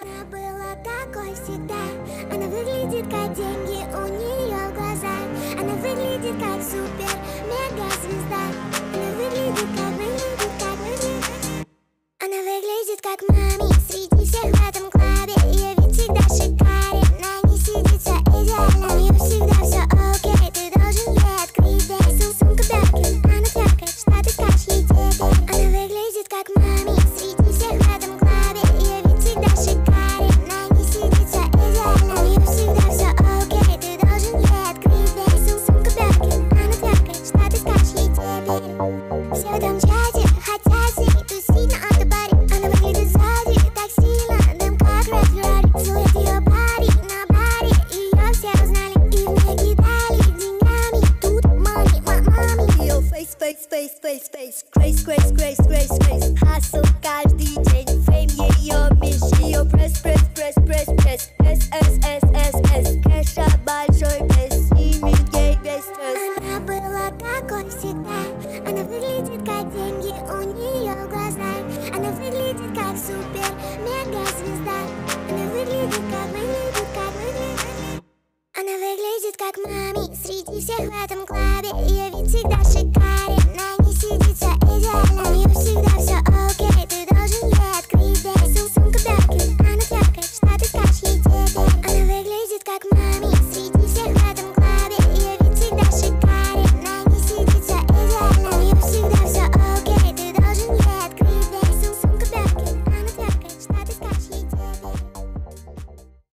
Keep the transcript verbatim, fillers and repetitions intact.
Она была такой всегда. Она выглядит как деньги у нее в глазах. Она выглядит как супер мега звезда. Она выглядит как, выглядит как, выглядит. Она выглядит как мами среди всех в этом клубе. Ее вид всегда шикарен, на ней сидит все идеально. У нее всегда все окей, ты должен ей открыть дверь. Сумка Биркин, она твякает, что ты скажешь ей теперь. Она выглядит как мами среди всех в этом клубе. Ее вид всегда шикарен, на ней сидит все идеально. У нее всегда все окей, ты должен ей открыть дверь. Сумка Биркин, она твякает, что ты скажешь ей теперь. Все в этом чате хотят с ней тусить на автобаре. Она выглядит сзади так сильно, дым как Red Ferrari. Силуэт ее пари на баре, ее все узнали и мне кидали деньгами. Тут money, my mommy. Ее face, face, face, face, face. Grace, grace, grace, grace, grace. Hustle каждый день, фейм ее меч. Ее пресс, пресс, пресс, пресс, пресс. S, S, S, S, S. Кэша большой пресс, снимет гей весь стресс. Она была такой всегда. Она выглядит как деньги у нее в глазах. Она выглядит как супер мега звезда. Она выглядит как, выглядит как, выглядит. Она выглядит как мами среди всех в этом клубе. Ее вид всегда